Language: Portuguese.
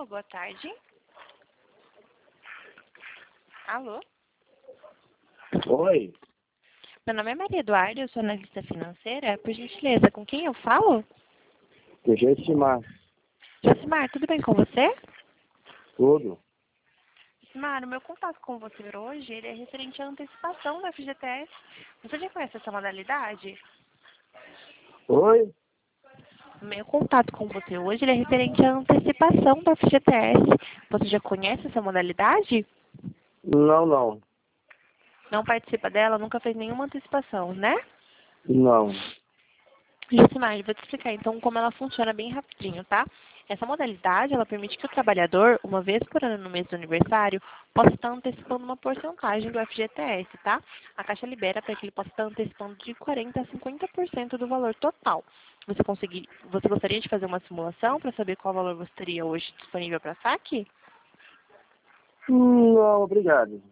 Alô, boa tarde. Alô? Oi, Meu nome é Maria Eduarda, eu sou analista financeira. Por gentileza, com quem eu falo? deixa eu estimar Josimar, tudo bem com você? tudo. Josimar, o meu contato com você hoje ele é referente à antecipação da FGTS. Você já conhece essa modalidade? Oi? O meu contato com você hoje ele é referente à antecipação da FGTS. Você já conhece essa modalidade? Não, não. Não participa dela, nunca fez nenhuma antecipação, né? Não. Josimar, eu vou te explicar então como ela funciona bem rapidinho, tá? Essa modalidade, ela permite que o trabalhador, uma vez por ano no mês do aniversário, possa estar antecipando uma porcentagem do FGTS, tá? A Caixa libera para que ele possa estar antecipando de 40% a 50% do valor total. Você gostaria de fazer uma simulação para saber qual valor você teria hoje disponível para saque? Não, obrigado.